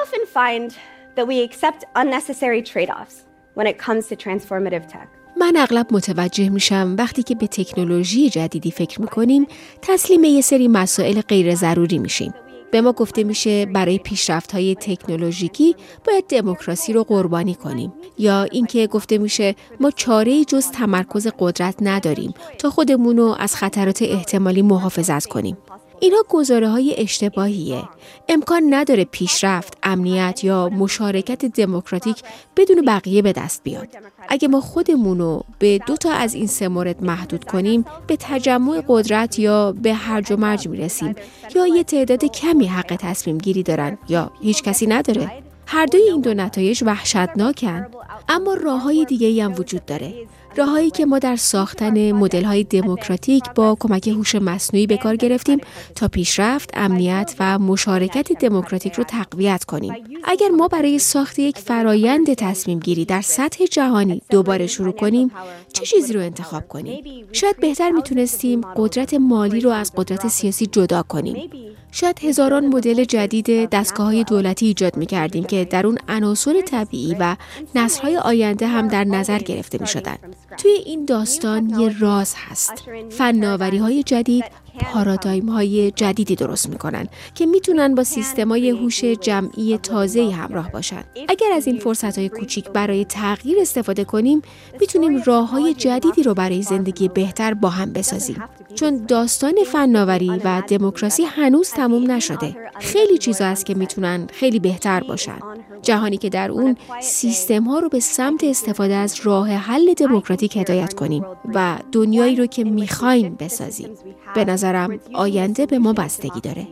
often find that we accept unnecessary trade-offs when it comes to transformative tech. من اغلب متوجه میشم وقتی که به تکنولوژی جدیدی فکر میکنیم تسلیم یه سری مسائل غیر ضروری میشیم. به ما گفته میشه برای پیشرفت‌های تکنولوژیکی باید دموکراسی رو قربانی کنیم، یا اینکه گفته میشه ما چاره‌ای جز تمرکز قدرت نداریم تا خودمون رو از خطرات احتمالی محافظت کنیم. اینا گزاره‌های اشتباهیه. امکان نداره پیشرفت، امنیت یا مشارکت دموکراتیک بدون بقیه به دست بیاد. اگه ما خودمون رو به 2 از این 3 مورد محدود کنیم، به تجمع قدرت یا به هرج و مرج میرسیم، یا یه تعداد کمی حق تصمیم گیری دارن یا هیچ کسی نداره. هر دوی این 2 نتایج وحشتناکن، اما راه‌های دیگه‌ای هم وجود داره. راهایی که ما در ساختن مدل‌های دموکراتیک با کمک هوش مصنوعی به کار گرفتیم تا پیشرفت، امنیت و مشارکت دموکراتیک رو تقویت کنیم. اگر ما برای ساخت یک فرایند تصمیم گیری در سطح جهانی دوباره شروع کنیم، چه چیزی رو انتخاب کنیم؟ شاید بهتر میتونستیم قدرت مالی رو از قدرت سیاسی جدا کنیم. شاید هزاران مدل جدید دستگاه‌های دولتی ایجاد می‌کردیم که در اون عناصر طبیعی و نسل‌های آینده هم در نظر گرفته می‌شدن. توی این داستان یه راز هست. فناوری‌های جدید پارادایم‌های جدیدی درست می‌کنن که میتونن با سیستم‌های هوش جمعی تازه‌ای همراه باشن. اگر از این فرصت‌های کوچیک برای تغییر استفاده کنیم، میتونیم راه‌های جدیدی رو برای زندگی بهتر با هم بسازیم. چون داستان فناوری و دموکراسی هنوز تموم نشده. خیلی چیزا هست که میتونن خیلی بهتر باشن. جهانی که در اون سیستم‌ها رو به سمت استفاده از راه حل دموکراتیک هدایت کنیم و دنیایی رو که می‌خوایم بسازیم. به نظرم آینده به ما بستگی داره.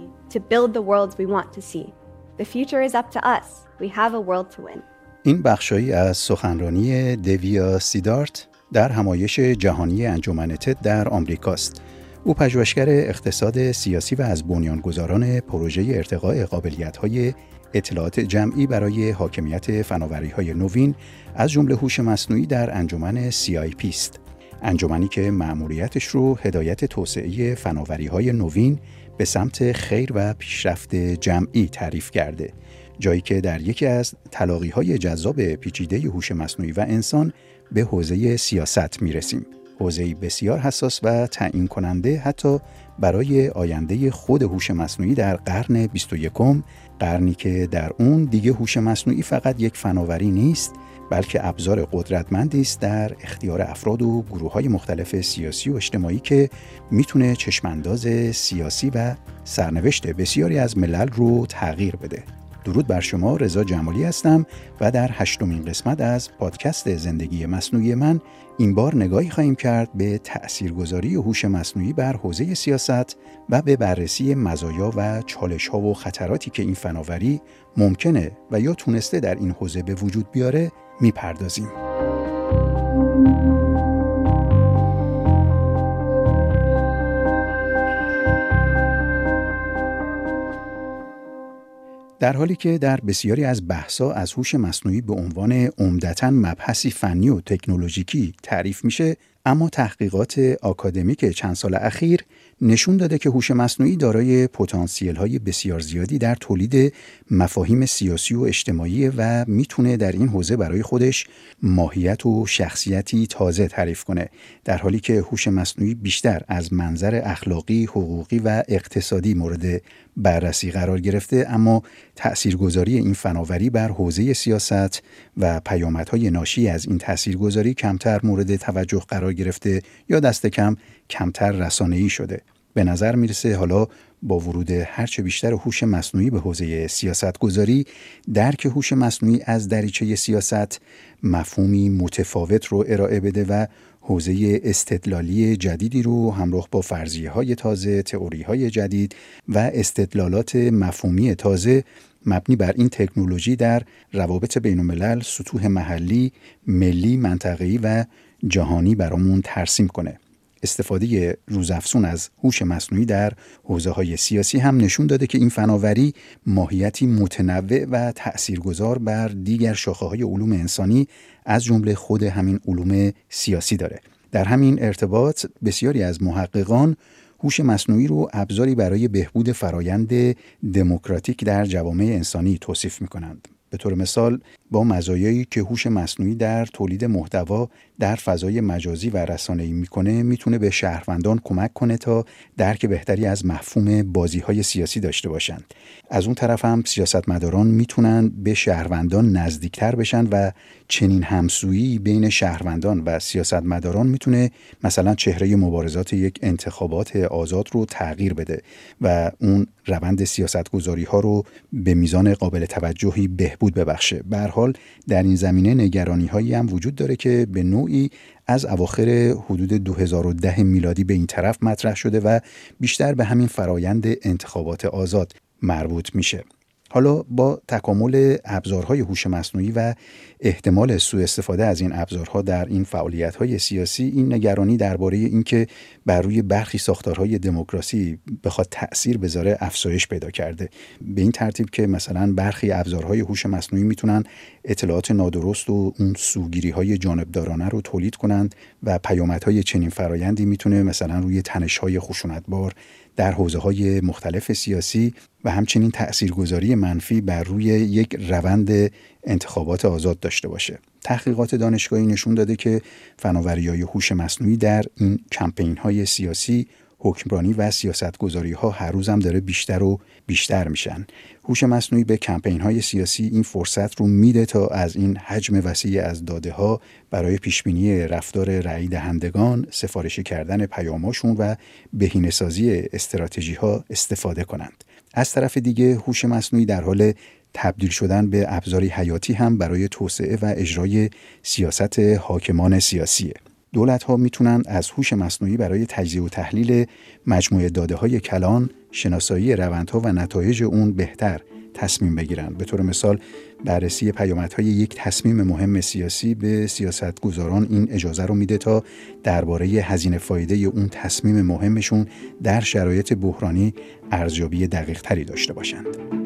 این بخشایی از سخنرانی دیویا سیدارت در همایش جهانی انجمن تد در آمریکاست. او پژوهشگر اقتصاد سیاسی و از بنیانگذاران پروژه ارتقاء قابلیت‌های اطلاعات جمعی برای حاکمیت فناوری‌های نوین از جمله هوش مصنوعی در انجمن CIP است. انجمنی که مأموریتش رو هدایت توسعه فناوری‌های نوین به سمت خیر و پیشرفت جمعی تعریف کرده. جایی که در یکی از تلاقی‌های جذاب پیچیده هوش مصنوعی و انسان به حوزه سیاست می‌رسیم. حوزه‌ای بسیار حساس و تعیین کننده حتی برای آینده خود هوش مصنوعی در قرن 21، قرنی که در اون دیگه هوش مصنوعی فقط یک فناوری نیست، بلکه ابزار قدرتمندی است در اختیار افراد و گروه‌های مختلف سیاسی و اجتماعی که میتونه چشمانداز سیاسی و سرنوشت بسیاری از ملل رو تغییر بده. درود بر شما، رضا جمالی هستم و در 8مین قسمت از پادکست زندگی مصنوعی من این بار نگاهی خواهیم کرد به تأثیرگذاری هوش مصنوعی بر حوزه سیاست و به بررسی مزایا و چالش‌ها و خطراتی که این فناوری ممکنه و یا تونسته در این حوزه به وجود بیاره میپردازیم. در حالی که در بسیاری از بحث‌ها از هوش مصنوعی به عنوان عمدتاً مبحثی فنی و تکنولوژیکی تعریف میشه، اما تحقیقات آکادمیک چند سال اخیر نشون داده که هوش مصنوعی دارای پتانسیل‌های بسیار زیادی در تولید مفاهیم سیاسی و اجتماعی و میتونه در این حوزه برای خودش ماهیت و شخصیتی تازه تعریف کنه، در حالی که هوش مصنوعی بیشتر از منظر اخلاقی، حقوقی و اقتصادی مورد بررسی قرار گرفته، اما تأثیرگذاری این فناوری بر حوزه سیاست و پیامدهای ناشی از این تأثیرگذاری کمتر مورد توجه قرار گرفته یا دست کم کمتر رسانه‌ای شده. به نظر میرسه حالا با ورود هرچه بیشتر هوش مصنوعی به حوزه سیاستگذاری، درک هوش مصنوعی از دریچه سیاست مفهومی متفاوت رو ارائه بده و حوزه استدلالی جدیدی رو همراه با فرضیه‌های تازه، تئوری‌های جدید و استدلالات مفهومی تازه مبنی بر این تکنولوژی در روابط بین‌الملل، سطوح محلی، ملی، منطقه‌ای و جهانی برامون ترسیم کنه. استفاده روزافزون از هوش مصنوعی در حوزه‌های سیاسی هم نشون داده که این فناوری ماهیتی متنوع و تأثیرگذار بر دیگر شاخه‌های علوم انسانی از جمله خود همین علوم سیاسی داره. در همین ارتباط بسیاری از محققان هوش مصنوعی رو ابزاری برای بهبود فرایند دموکراتیک در جوامع انسانی توصیف می‌کنند. به طور مثال با مزایایی که هوش مصنوعی در تولید محتوا در فضای مجازی و رسانه‌ای میتونه به شهروندان کمک کنه تا درک بهتری از مفهوم بازی‌های سیاسی داشته باشند. از اون طرف هم سیاستمداران میتونن به شهروندان نزدیکتر بشن و چنین همسویی بین شهروندان و سیاستمداران میتونه مثلا چهره مبارزات یک انتخابات آزاد رو تغییر بده و اون روند سیاستگذاری‌ها رو به میزان قابل توجهی بهبود ببخشه. به هر حال در این زمینه نگرانی‌هایی هم وجود داره که به نوعی از اواخر حدود 2010 میلادی به این طرف مطرح شده و بیشتر به همین فرایند انتخابات آزاد مربوط میشه. حالا با تکامل ابزارهای هوش مصنوعی و احتمال سوء استفاده از این ابزارها در این فعالیت‌های سیاسی، این نگرانی درباره اینکه بر روی برخی ساختارهای دموکراسی بخواد تأثیر بذاره افزایش پیدا کرده. به این ترتیب که مثلا برخی ابزارهای هوش مصنوعی میتونن اطلاعات نادرست و اون سوگیری‌های جانبدارانه رو تولید کنند و پیامدهای چنین فرایندی میتونه مثلا روی تنش‌های خشونتبار در حوزه‌های مختلف سیاسی و همچنین تأثیرگذاری منفی بر روی یک روند انتخابات آزاد داشته باشه. تحقیقات دانشگاهی نشون داده که فناوری‌های هوش مصنوعی در این کمپین‌های سیاسی، حکمرانی و سیاستگذاری‌ها هر روز هم داره بیشتر و بیشتر میشن. هوش مصنوعی به کمپین‌های سیاسی این فرصت رو میده تا از این حجم وسیع از داده‌ها برای پیشبینی رفتار رأی دهندگان، سفارشی کردن پیام‌هاشون و بهینه‌سازی استراتژی‌ها استفاده کنند. از طرف دیگه هوش مصنوعی در حال تبدیل شدن به ابزاری حیاتی هم برای توسعه و اجرای سیاست حاکمان سیاسیه. دولت‌ها میتونن از هوش مصنوعی برای تجزیه و تحلیل مجموعه داده‌های کلان، شناسایی روندها و نتایج اون بهتر تصمیم بگیرن. به طور مثال بررسی پیامدهای یک تصمیم مهم سیاسی به سیاستگزاران این اجازه رو میده تا درباره هزینه فایده اون تصمیم مهمشون در شرایط بحرانی ارزیابی دقیق‌تری داشته باشند.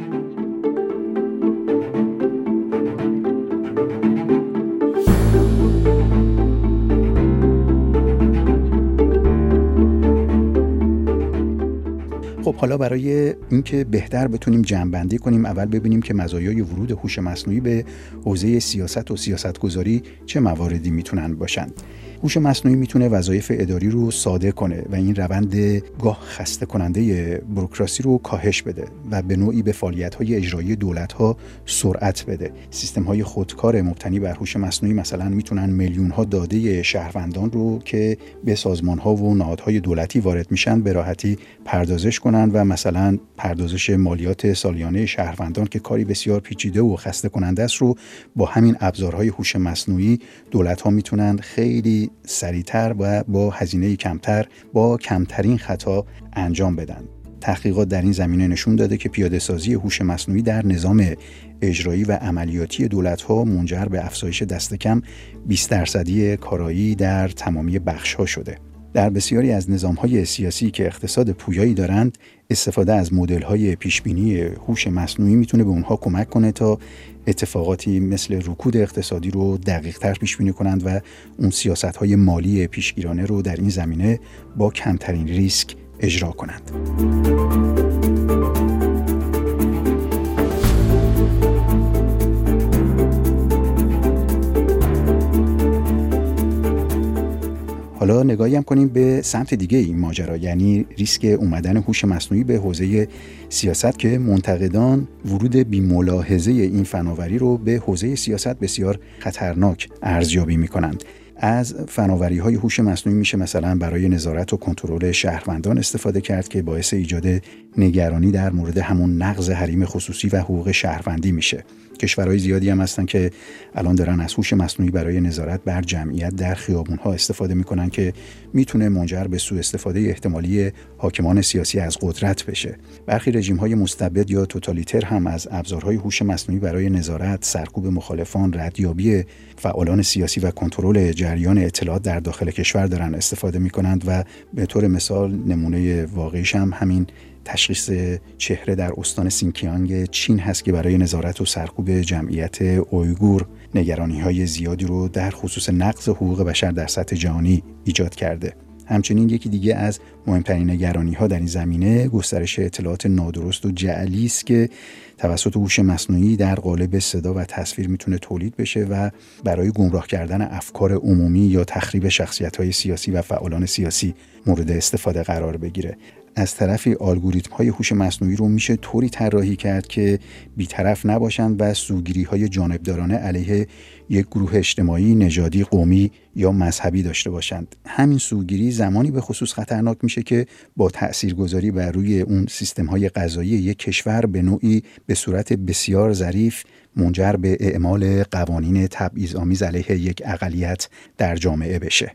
خب حالا برای اینکه بهتر بتونیم جمع‌بندی کنیم، اول ببینیم که مزایای ورود هوش مصنوعی به حوزه سیاست و سیاستگذاری چه مواردی میتونن باشند. هوش مصنوعی میتونه وظایف اداری رو ساده کنه و این روند گاه خسته کننده بوروکراسی رو کاهش بده و به نوعی به فعالیت‌های اجرایی دولت‌ها سرعت بده. سیستم‌های خودکار مبتنی بر هوش مصنوعی مثلا میتونن میلیون‌ها داده شهروندان رو که به سازمان‌ها و نهادهای دولتی وارد میشن به راحتی پردازش کنن و مثلا پردازش مالیات سالیانه شهروندان که کاری بسیار پیچیده و خسته کننده است رو با همین ابزارهای هوش مصنوعی دولت‌ها میتونن خیلی سریعتر و با هزینه کمتر با کمترین خطا انجام بدن. تحقیقات در این زمینه نشون داده که پیاده‌سازی هوش مصنوعی در نظام اجرایی و عملیاتی دولت‌ها منجر به افزایش دست کم 20% کارایی در تمامی بخش‌ها شده. در بسیاری از نظام‌های سیاسی که اقتصاد پویایی دارند، استفاده از مدل‌های پیشبینی هوش مصنوعی میتونه به اونها کمک کنه تا اتفاقاتی مثل رکود اقتصادی رو دقیق‌تر پیش‌بینی کنند و اون سیاست‌های مالی پیشگیرانه رو در این زمینه با کمترین ریسک اجرا کنند. حالا نگاهی هم کنیم به سمت دیگه این ماجرا، یعنی ریسک اومدن هوش مصنوعی به حوزه سیاست که منتقدان ورود بی‌ملاحظه این فناوری رو به حوزه سیاست بسیار خطرناک ارزیابی می‌کنند. از فناوری‌های هوش مصنوعی میشه مثلا برای نظارت و کنترل شهروندان استفاده کرد که باعث ایجاد نگرانی در مورد همون نقض حریم خصوصی و حقوق شهروندی میشه. کشورهای زیادی هم هستن که الان دارن از هوش مصنوعی برای نظارت بر جمعیت در خیابون‌ها استفاده میکنن که میتونه منجر به سوء استفاده احتمالی حاکمان سیاسی از قدرت بشه. برخی رژیم‌های مستبد یا توتالیتر هم از ابزارهای هوش مصنوعی برای نظارت، سرکوب مخالفان، ردیابی فعالان سیاسی و کنترل جریان اطلاعات در داخل کشور دارن استفاده میکنند و به طور مثال نمونه واقعیش هم همین تشخیص چهره در استان سینکیانگ چین هست که برای نظارت و سرکوب جمعیت اویگور نگرانی‌های زیادی رو در خصوص نقض حقوق بشر در سطح جهانی ایجاد کرده. همچنین یکی دیگه از مهمترین نگرانی‌ها در این زمینه گسترش اطلاعات نادرست و جعلی است که توسط هوش مصنوعی در قالب صدا و تصویر میتونه تولید بشه و برای گمراه کردن افکار عمومی یا تخریب شخصیت‌های سیاسی و فعالان سیاسی مورد استفاده قرار بگیره. از طرفی الگوریتم‌های هوش مصنوعی رو میشه طوری طراحی کرد که بی‌طرف نباشند و سوگیری‌های جانبدارانه علیه یک گروه اجتماعی، نژادی، قومی یا مذهبی داشته باشند. همین سوگیری زمانی به خصوص خطرناک میشه که با تأثیرگذاری بر روی اون سیستم‌های قضایی یک کشور به نوعی به صورت بسیار ظریف منجر به اعمال قوانین تبعیض‌آمیز علیه یک اقلیت در جامعه بشه.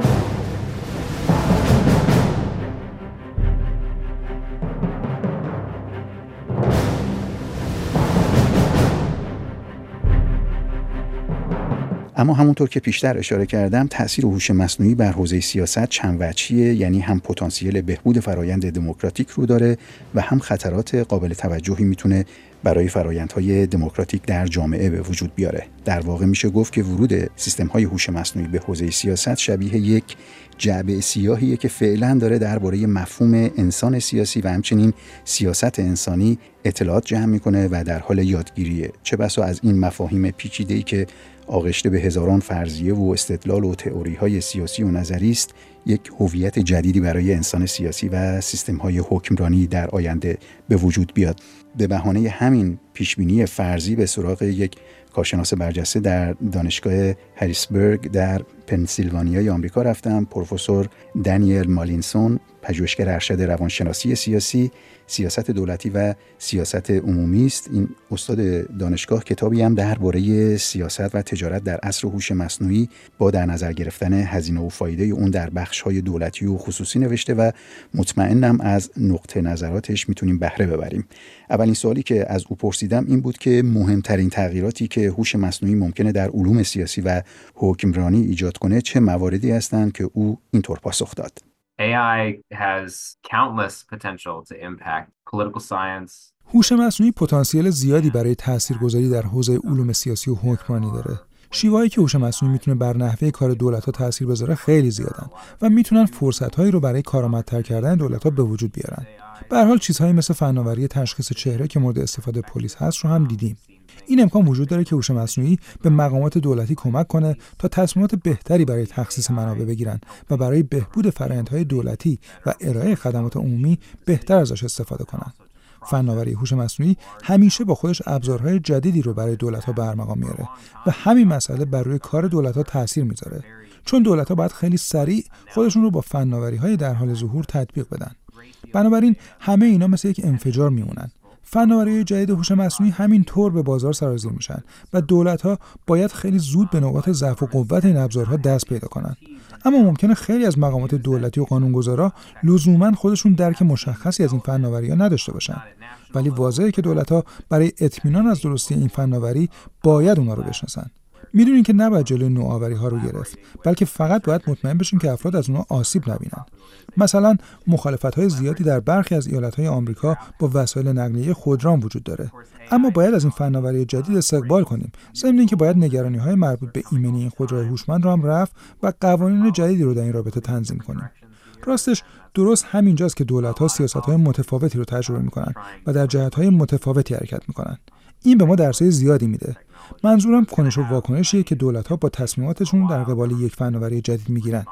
اما همونطور که پیشتر اشاره کردم تأثیر هوش مصنوعی بر حوزه سیاست چند وجهیه، یعنی هم پتانسیل بهبود فرایند دموکراتیک رو داره و هم خطرات قابل توجهی میتونه برای فرایندهای دموکراتیک در جامعه به وجود بیاره. در واقع میشه گفت که ورود سیستم‌های هوش مصنوعی به حوزه سیاست شبیه یک جعبه سیاهیه که فعلا داره درباره مفهوم انسان سیاسی و همچنین سیاست انسانی اطلاعات جمع میکنه و در حال یادگیریه. چه بسا از این مفاهیم پیچیده‌ای که آغشته به هزاران فرضیه و استدلال و تئوری‌های سیاسی و نظری است، یک هویت جدیدی برای انسان سیاسی و سیستم‌های حکمرانی در آینده به وجود بیاد. به بهانه همین پیشبینی فرضی به سراغ یک کارشناس برجسته در دانشگاه هریسبرگ در پنسیلوانیای آمریکا رفتم. پروفسور دانیل مالینسون، پژوهشگر ارشد روانشناسی سیاسی، سیاست دولتی و سیاست عمومی است. این استاد دانشگاه کتابی هم درباره سیاست و تجارت در عصر هوش مصنوعی با در نظر گرفتن هزینه و فایده اون در بخش‌های دولتی و خصوصی نوشته و مطمئنم از نقطه نظراتش میتونیم بهره ببریم. اولین سوالی که از او پرسیدم این بود که مهمترین تغییراتی که هوش مصنوعی ممکنه در علوم سیاسی و حکمرانی ایجاد کنه چه مواردی هستند که او اینطور پاسخ داد. AI has countless potential to impact political science. هوش مصنوعی پتانسیل زیادی برای تاثیرگذاری در حوزه علوم سیاسی و حکمرانی داره. شیوهایی که هوش مصنوعی میتونه بر نحوه کار دولت‌ها تاثیر بذاره خیلی زیادن و میتونن فرصت‌هایی رو برای کارآمدتر کردن دولت‌ها به وجود بیارن. به هر حال چیزهایی مثل فناوری تشخیص چهره که مورد استفاده پلیس هست رو هم دیدیم. این امکان وجود داره که هوش مصنوعی به مقامات دولتی کمک کنه تا تصمیمات بهتری برای تخصیص منابع بگیرن و برای بهبود فرآیندهای دولتی و ارائه خدمات عمومی بهتر ازش استفاده کنن. فناوری هوش مصنوعی همیشه با خودش ابزارهای جدیدی رو برای دولت‌ها به ارمغان میاره و همین مسئله بر روی کار دولت‌ها تاثیر میذاره، چون دولت‌ها باید خیلی سریع خودشون رو با فناوری‌های در حال ظهور تطبیق بدن. بنابراین همه اینا مثل یک انفجار میمونن. فناوری‌های جدید هوش مصنوعی همین طور به بازار سرازیر میشن و دولت‌ها باید خیلی زود به نقاط ضعف و قوت این ابزارها دست پیدا کنن. اما ممکنه خیلی از مقامات دولتی و قانونگذارا لزوماً خودشون درک مشخصی از این فناوری‌ها نداشته باشن، ولی واضحه که دولت‌ها برای اطمینان از درستی این فناوری باید اونها رو بشناسن. میدونین که نباید جلوی نوآوری‌ها رو گرفت، بلکه فقط باید مطمئن بشیم که افراد از اونها آسیب نبینن. مثلا مخالفت‌های زیادی در برخی از ایالت‌های آمریکا با وسایل نقلیه خودران وجود داره، اما باید از این فناوری جدید استقبال کنیم، ضمن اینکه باید نگرانی‌های مربوط به ایمنی این خودروهای هوشمند رو هم رفع و قوانین جدیدی رو در این رابطه تنظیم کنیم. راستش درست همینجاست که دولت‌ها سیاست‌های متفاوتی رو تجربه می‌کنن و در جهت‌های متفاوتی حرکت می‌کنن. این به ما درس‌های زیادی میده. منظورم کنش و واکنشیه که دولت‌ها با تصمیماتشون در قبال یک فناوری جدید میگیرن.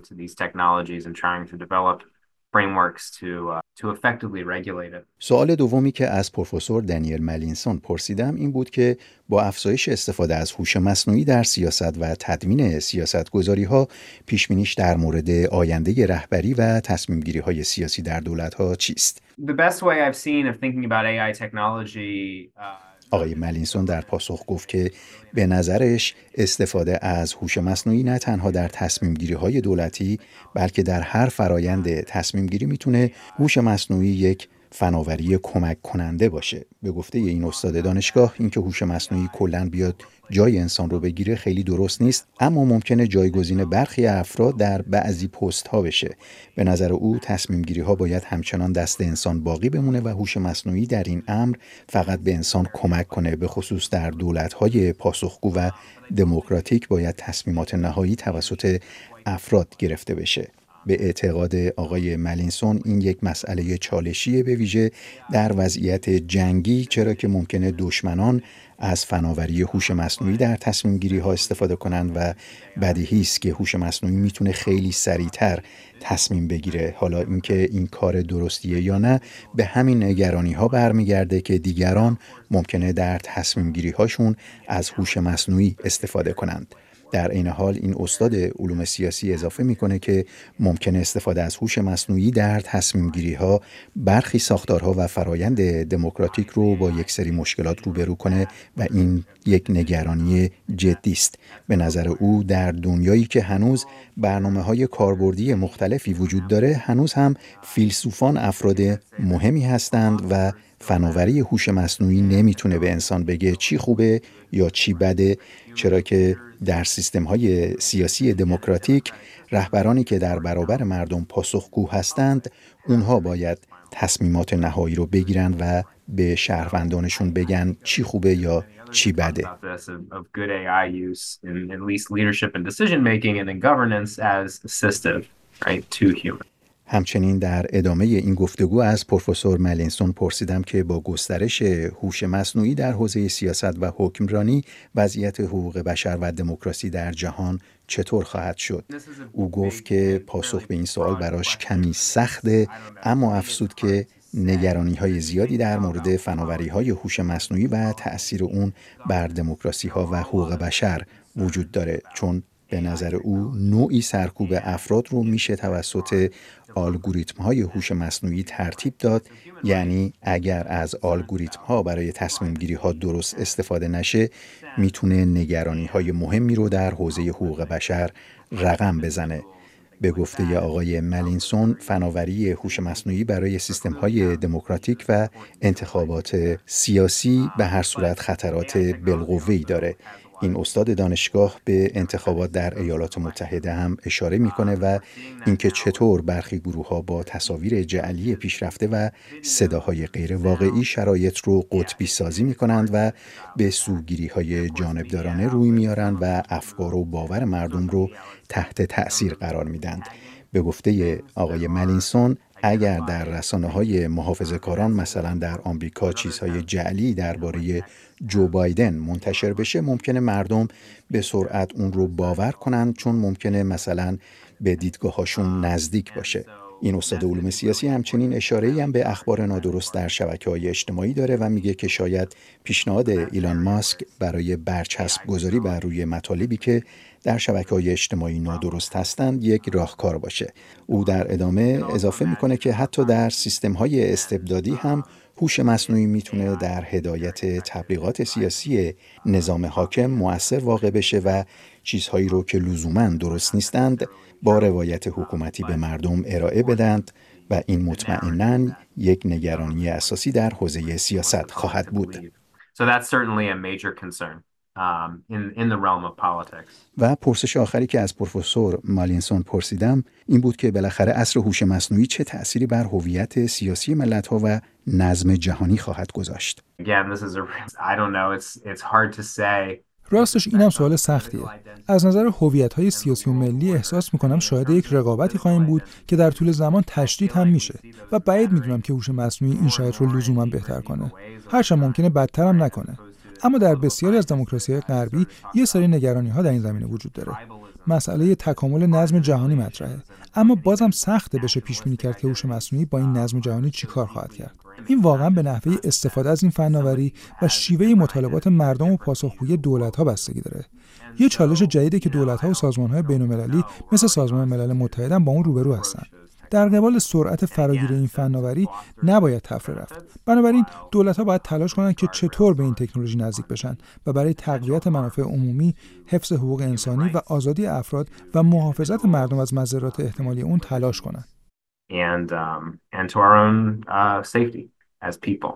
سوال دومی که از پروفسور دانیل مالینسون پرسیدم این بود که با افزایش استفاده از هوش مصنوعی در سیاست و تدوین سیاست‌گذاری‌ها پیش‌بینیش در مورد آینده رهبری و تصمیم‌گیری‌های سیاسی در دولت‌ها چیست؟ آقای مالینسون در پاسخ گفت که به نظرش استفاده از هوش مصنوعی نه تنها در تصمیم گیری های دولتی بلکه در هر فرایند تصمیم گیری میتونه هوش مصنوعی یک فناوری کمک کننده باشه. به گفته این استاد دانشگاه اینکه هوش مصنوعی کلاً بیاد جای انسان رو بگیره خیلی درست نیست، اما ممکنه جایگزین برخی افراد در بعضی پست ها بشه. به نظر او تصمیم گیری ها باید همچنان دست انسان باقی بمونه و هوش مصنوعی در این امر فقط به انسان کمک کنه. به خصوص در دولت های پاسخگو و دموکراتیک باید تصمیمات نهایی توسط افراد گرفته بشه. به اعتقاد آقای ملینسون این یک مسئله چالشیه، به ویژه در وضعیت جنگی، چرا که ممکنه دشمنان از فناوری هوش مصنوعی در تصمیم گیری ها استفاده کنند و بدیهی است که هوش مصنوعی میتونه خیلی سریعتر تصمیم بگیره. حالا اینکه این کار درستیه یا نه به همین نگرانی ها برمیگرده که دیگران ممکنه در تصمیم گیری هاشون از هوش مصنوعی استفاده کنند. در این حال این استاد علوم سیاسی اضافه میکنه که ممکنه استفاده از هوش مصنوعی در تصمیم گیری ها برخی ساختارها و فرایند دموکراتیک رو با یک سری مشکلات روبرو کنه و این یک نگرانی جدی است. به نظر او در دنیایی که هنوز برنامه‌های کاربردی مختلفی وجود داره، هنوز هم فیلسوفان افراد مهمی هستند و فناوری هوش مصنوعی نمیتونه به انسان بگه چی خوبه یا چی بده، چرا که در سیستم‌های سیاسی دموکراتیک رهبرانی که در برابر مردم پاسخگو هستند، اونها باید تصمیمات نهایی رو بگیرن و به شهروندانشون بگن چی خوبه یا چی بده. همچنین در ادامه این گفتگو از پروفسور ملینسون پرسیدم که با گسترش هوش مصنوعی در حوزه سیاست و حکمرانی وضعیت حقوق بشر و دموکراسی در جهان چطور خواهد شد. او گفت که پاسخ به این سوال براش کمی سخته، اما افزود که نگرانی‌های زیادی در مورد فناوری‌های هوش مصنوعی و تأثیر اون بر دموکراسی‌ها و حقوق بشر وجود داره، چون به نظر او نوعی سرکوب افراد رو میشه توسط الگوریتم‌های هوش مصنوعی ترتیب داد. یعنی اگر از الگوریتم‌ها برای تصمیم گیری‌ها درست استفاده نشه، میتونه نگرانی‌های مهمی رو در حوزه حقوق بشر رقم بزنه. به گفته آقای ملینسون، فناوری هوش مصنوعی برای سیستم‌های دموکراتیک و انتخابات سیاسی به هر صورت خطرات بالقوه‌ای داره. این استاد دانشگاه به انتخابات در ایالات متحده هم اشاره میکنه و اینکه چطور برخی گروه‌ها با تصاویر جعلی پیشرفته و صداهای غیر واقعی شرایط رو قطبی سازی میکنند و به سوگیری‌های جانبدارانه روی میارن و افکار و باور مردم رو تحت تأثیر قرار میدن. به گفته آقای ملینسون، اگر در رسانه‌های محافظه‌کاران مثلا در آمریکا چیزهای جعلی درباره جو بایدن منتشر بشه، ممکنه مردم به سرعت اون رو باور کنن، چون ممکنه مثلا به دیدگاه‌هاشون نزدیک باشه. این استاد علوم سیاسی همچنین اشاره‌ای هم به اخبار نادرست در شبکه‌های اجتماعی داره و میگه که شاید پیشنهاد ایلان ماسک برای برچسب گذاری بر روی مطالبی که در شبکه‌های اجتماعی نادرست هستند یک راهکار باشه. او در ادامه اضافه میکنه که حتی در سیستم‌های استبدادی هم هوش مصنوعی میتونه در هدایت تبلیغات سیاسی نظام حاکم مؤثر واقع بشه و چیزهایی رو که لزوماً درست نیستند با روایت حکومتی به مردم ارائه بدند و این مطمئناً یک نگرانی اساسی در حوزه سیاست خواهد بود. و پرسش آخری که از پروفسور مالینسون پرسیدم این بود که بالاخره عصر هوش مصنوعی چه تأثیری بر هویت سیاسی ملت‌ها و نظم جهانی خواهد گذاشت؟ راستش اینم سوال سختیه. از نظر هویت‌های سیاسی و ملی احساس می‌کنم شاید یک رقابتی خواهیم بود که در طول زمان تشدید هم میشه و بعید می‌دونم که هوش مصنوعی این شرایط رو لزوما بهتر کنه. هرچند ممکنه بدتر هم نکنه. اما در بسیاری از دموکراسی‌های غربی یه سری نگرانی‌ها در این زمینه وجود داره. مسئله تکامل نظم جهانی مطرحه، اما بازم سخته بشه پیش‌بینی کرد که هوش مصنوعی با این نظم جهانی چیکار خواهد کرد. این واقعا به نحوه استفاده از این فناوری و شیوه مطالبات مردم و پاسخگویی دولت‌ها بستگی داره. یه چالش جدیده که دولت‌ها و سازمان‌های بین‌المللی مثل سازمان ملل متحد هم با اون روبرو هستن. در قبال سرعت فراگیر این فناوری نباید طفره رفت. بنابراین دولت‌ها باید تلاش کنند که چطور به این تکنولوژی نزدیک بشن و برای تقویت منافع عمومی، حفظ حقوق انسانی و آزادی افراد و محافظت مردم از مضرات احتمالی اون تلاش کنند. And to our own safety as people.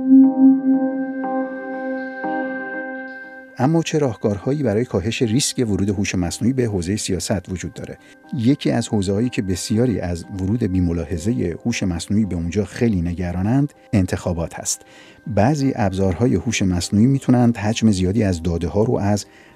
اما چه راهکارهایی برای کاهش ریسک ورود هوش مصنوعی به حوزه سیاست وجود داره؟ یکی از حوزه‌هایی که بسیاری از ورود بی‌ملاحظه هوش مصنوعی به اونجا خیلی نگرانند، انتخابات هست. بعضی ابزارهای هوش مصنوعی میتونند حجم زیادی از داده‌ها رو از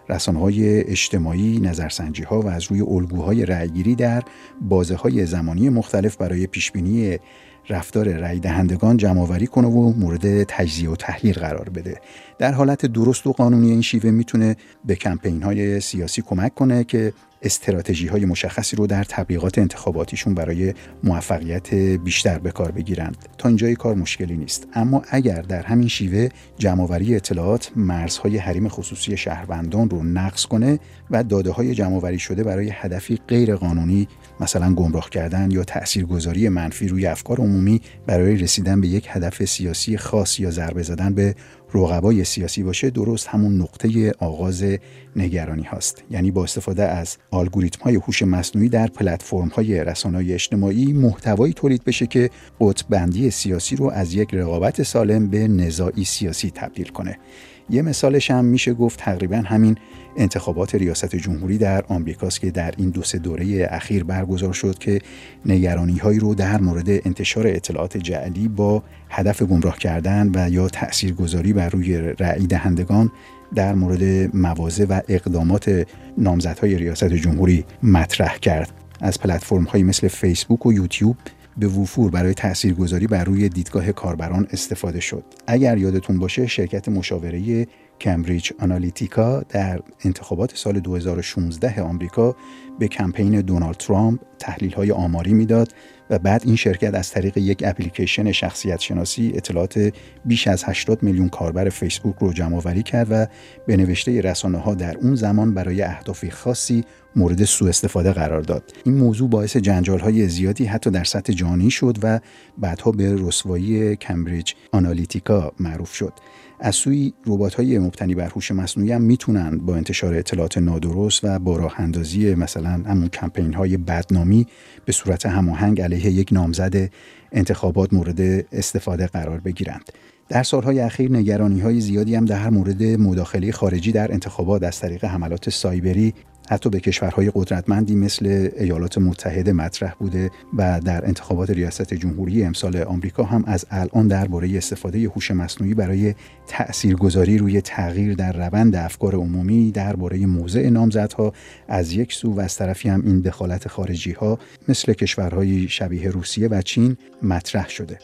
رسانه‌های اجتماعی، نظرسنجی‌ها و از روی الگوهای رأیگیری در بازه‌های زمانی مختلف برای پیشبینی رفتار رای دهندگان جمع‌آوری کنه و مورد تجزیه و تحلیل قرار بده. در حالت درست و قانونی این شیوه میتونه به کمپین‌های سیاسی کمک کنه که استراتژی‌های مشخصی رو در تبلیغات انتخاباتیشون برای موفقیت بیشتر به کار بگیرند. تا اینجای کار مشکلی نیست، اما اگر در همین شیوه جمع‌آوری اطلاعات مرزهای حریم خصوصی شهروندان رو نقض کنه و داده‌های جمع‌آوری شده برای هدفی غیر قانونی مثلا گمراه کردن یا تاثیرگذاری منفی روی افکار عمومی برای رسیدن به یک هدف سیاسی خاص یا ضربه زدن به رقبای سیاسی باشه، درست همون نقطه آغاز نگرانی هاست. یعنی با استفاده از الگوریتم‌های هوش مصنوعی در پلتفرم‌های رسانه‌های اجتماعی محتوایی تولید بشه که قطب‌بندی سیاسی رو از یک رقابت سالم به نزاعی سیاسی تبدیل کنه. یه مثالش هم میشه گفت تقریبا همین انتخابات ریاست جمهوری در آمریکاست که در این 2-3 دوره اخیر برگزار شد که نگرانی‌هایی رو در مورد انتشار اطلاعات جعلی با هدف گمراه کردن و یا تاثیرگذاری بر روی رأی دهندگان در مورد مواضع و اقدامات نامزدهای ریاست جمهوری مطرح کرد. از پلتفرم‌هایی مثل فیسبوک و یوتیوب به وفور برای تاثیرگذاری بر روی دیدگاه کاربران استفاده شد. اگر یادتون باشه شرکت مشاوره کمبریج آنالیتیکا در انتخابات سال 2016 آمریکا به کمپین دونالد ترامپ تحلیل‌های آماری میداد و بعد این شرکت از طریق یک اپلیکیشن شخصیت شناسی اطلاعات بیش از 80 میلیون کاربر فیسبوک رو جمع‌آوری کرد و به نوشته رسانه‌ها در اون زمان برای اهداف خاصی مورد سوء استفاده قرار داد. این موضوع باعث جنجال‌های زیادی حتی در سطح جهانی شد و بعدها به رسوایی کمبریج آنالیتیکا معروف شد. از سوی ربات‌های مبتنی بر هوش مصنوعی هم میتونن با انتشار اطلاعات نادرست و با راه اندازی مثلا همون کمپین‌های بدنامی به صورت هماهنگ علیه یک نامزد انتخابات مورد استفاده قرار بگیرند. در سالهای اخیر نگرانی‌های زیادی هم در مورد مداخله خارجی در انتخابات از طریق حملات سایبری حتی به کشورهای قدرتمندی مثل ایالات متحده مطرح بوده و در انتخابات ریاست جمهوری امسال آمریکا هم از الان درباره استفاده هوش مصنوعی برای تأثیرگذاری روی تغییر در روند افکار عمومی درباره موضع نامزدها از یک سو و از طرفی هم این دخالت خارجی‌ها مثل کشورهای شبیه روسیه و چین مطرح شده.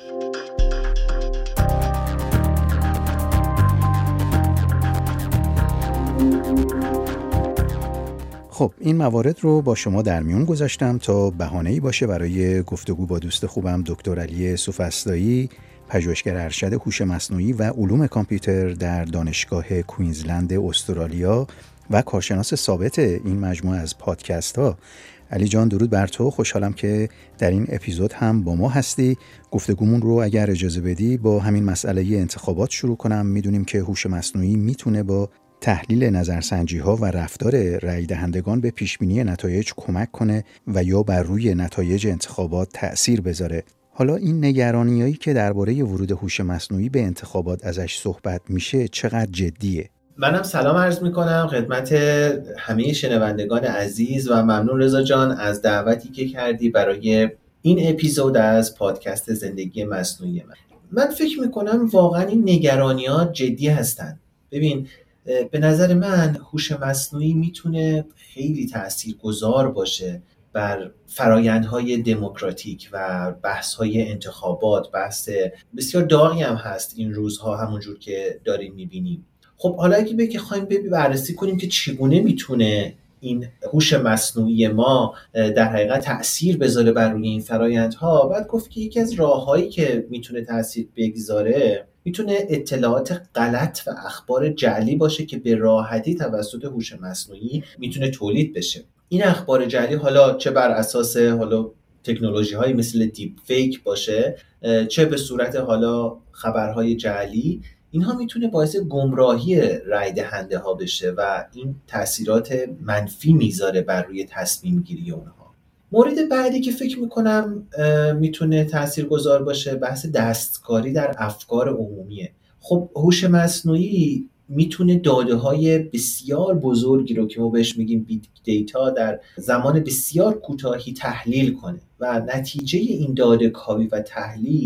خب این موارد رو با شما در میون گذاشتم تا بهانه‌ای باشه برای گفتگو با دوست خوبم دکتر علی سوفسطایی، پژوهشگر ارشد هوش مصنوعی و علوم کامپیوتر در دانشگاه کوینزلند استرالیا و کارشناس ثابت این مجموعه از پادکست ها. علی جان درود بر تو، خوشحالم که در این اپیزود هم با ما هستی. گفتگومون رو اگر اجازه بدی با همین مسئله انتخابات شروع کنم. میدونیم که هوش مصنوعی میتونه با تحلیل نظرسنجی‌ها و رفتار رای دهندگان به پیشبینی نتایج کمک کنه و یا بر روی نتایج انتخابات تأثیر بذاره. حالا این نگرانیایی که درباره ورود هوش مصنوعی به انتخابات ازش صحبت میشه چقدر جدیه؟ منم سلام عرض میکنم خدمت همه شنوندگان عزیز و ممنون رضا جان از دعوتی که کردی برای این اپیزود از پادکست زندگی مصنوعی من فکر میکنم واقعا این نگرانی‌ها جدی هستن. ببین به نظر من هوش مصنوعی میتونه خیلی تاثیرگذار باشه بر فرایندهای دموکراتیک و بحث‌های انتخابات. بحث بسیار داغی هم هست این روزها همونجور که داریم میبینیم. خب حالا اگه بخوایم بررسی کنیم که چگونه میتونه این هوش مصنوعی ما در حقیقت تأثیر بذاره بر روی این فرایندها، بعد گفت که یکی از راه‌هایی که میتونه تأثیر بگذاره میتونه اطلاعات غلط و اخبار جعلی باشه که به راحتی توسط هوش مصنوعی میتونه تولید بشه. این اخبار جعلی حالا چه بر اساس تکنولوژی‌های مثل دیپ فیک باشه، چه به صورت حالا خبرهای جعلی، اینها میتونه باعث گمراهی رای دهنده ها بشه و این تاثیرات منفی میذاره بر روی تصمیم گیری اونها. مورد بعدی که فکر میکنم میتونه تاثیرگذار باشه بحث دستکاری در افکار عمومیه. خب هوش مصنوعی میتونه داده های بسیار بزرگی رو که ما بهش میگیم بیگ دیتا در زمان بسیار کوتاهی تحلیل کنه و نتیجه این داده کاوی و تحلیل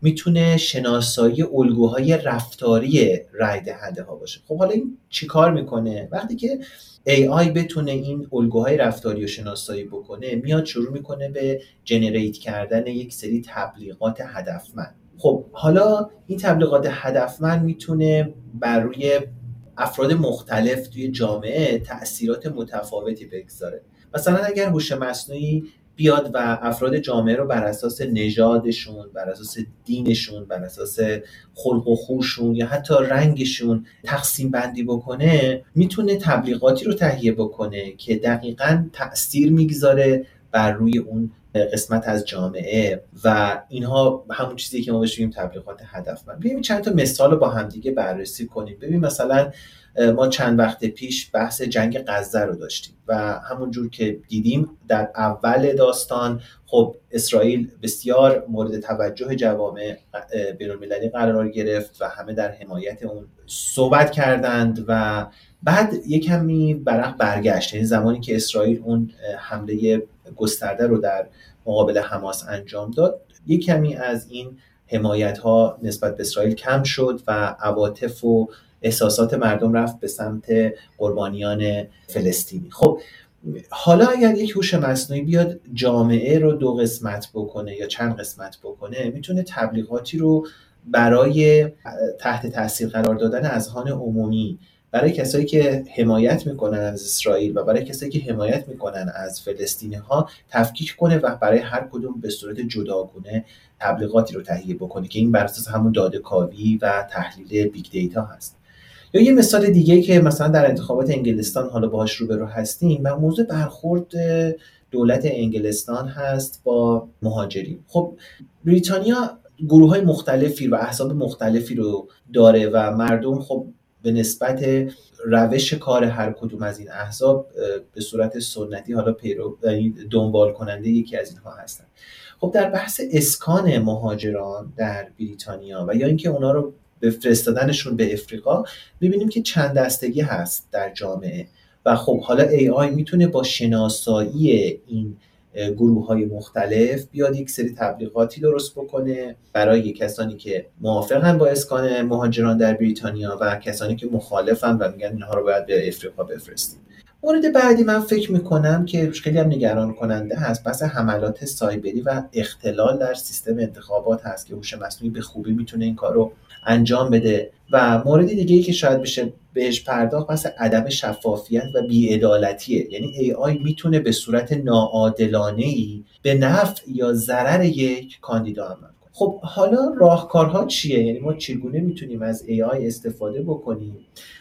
میتونه شناسایی الگوهای رفتاری رای دهنده ها باشه. خب حالا این چی کار میکنه؟ وقتی که AI بتونه این الگوهای رفتاری رو شناسایی بکنه، میاد شروع میکنه به جنریت کردن یک سری تبلیغات هدفمند. خب حالا این تبلیغات هدفمند میتونه بر روی افراد مختلف توی جامعه تأثیرات متفاوتی بگذاره. مثلا اگر هوش مصنوعی بیاد و افراد جامعه رو بر اساس نژادشون، بر اساس دینشون، بر اساس خلق و خوشون یا حتی رنگشون تقسیم بندی بکنه، میتونه تبلیغاتی رو تهیه بکنه که دقیقاً تأثیر میگذاره بر روی اون قسمت از جامعه و اینها همون چیزی که ما بهش میگیم تبلیغات هدفمند. ببینیم چند تا مثال رو با همدیگه بررسی کنیم. ببین مثلا ما چند وقت پیش بحث جنگ غزه رو داشتیم و همونجور که دیدیم در اول داستان خب اسرائیل بسیار مورد توجه جوامع بین‌المللی قرار گرفت و همه در حمایت اون صحبت کردند و بعد یک کمی برگشت، یعنی زمانی که اسرائیل اون حمله گسترده رو در مقابل حماس انجام داد، یک کمی از این حمایت ها نسبت به اسرائیل کم شد و عواطف و احساسات مردم رفت به سمت قربانیان فلسطینی. خب حالا اگر یک هوش مصنوعی بیاد جامعه رو 2 قسمت بکنه یا چند قسمت بکنه، میتونه تبلیغاتی رو برای تحت تاثیر قرار دادن اذهان عمومی برای کسایی که حمایت میکنن از اسرائیل و برای کسایی که حمایت میکنن از فلسطینی ها تفکیک کنه و برای هر کدوم به صورت جداگونه تبلیغاتی رو تهیه بکنه که این بر اساس همون داده‌کاوی و تحلیل بیگ دیتا هست. یا یه مثال دیگه که مثلا در انتخابات انگلستان حالا باهاش روبرو هستیم و موضوع برخورد دولت انگلستان هست با مهاجرین. خب بریتانیا گروه‌های مختلفی و احزاب مختلفی رو داره و مردم خب به نسبت روش کار هر کدوم از این احزاب به صورت سنتی حالا دنبال کننده یکی از اینها هستن. خب در بحث اسکان مهاجران در بریتانیا و یا اینکه اونا رو به فرستادنشون به افریقا، می‌بینیم که چند دستگی هست در جامعه و خب حالا AI میتونه با شناسایی این گروه‌های مختلف بیاد یک سری تبلیغاتی درست بکنه برای کسانی که موافقن با اسکان مهاجران در بریتانیا و کسانی که مخالفن و میگن اینها رو باید به افریقا بفرستیم. مورد بعدی من فکر میکنم که خیلی هم نگران کننده هست بحث حملات سایبری و اختلال در سیستم انتخابات هست که هوش مصنوعی به خوبی میتونه این کار رو انجام بده. و مورد دیگه‌ای که شاید بشه بهش پرداخت بحث عدم شفافیت و بی‌عدالتیه، یعنی AI میتونه به صورت ناعادلانه‌ای به نفع یا ضرر یک کاندیدا عمل کنه. خب حالا راهکارها چیه؟ یعنی ما چگونه میتونیم از AI استفاده بکنیم